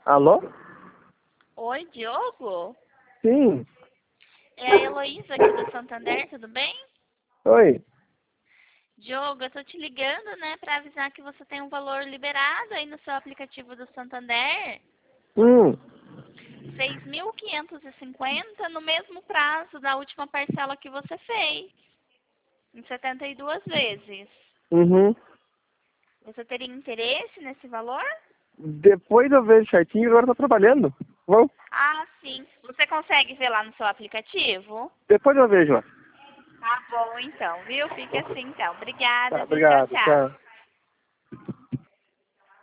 Alô? Oi, Diogo? Sim. É a Heloísa aqui do Santander, tudo bem? Oi. Diogo, eu tô te ligando, né, pra avisar que você tem um valor liberado aí no seu aplicativo do Santander, Hum. 6.550 no mesmo prazo da última parcela que você fez, em 72 vezes. Uhum. Você teria interesse nesse valor? Depois eu vejo certinho, agora eu tô trabalhando. Bom, Ah, sim. Você consegue ver lá no seu aplicativo? depois eu vejo lá. Tá bom, então, viu? Fique assim, então. Tá, Obrigada, viu? Tchau, obrigado. tchau. Tchau.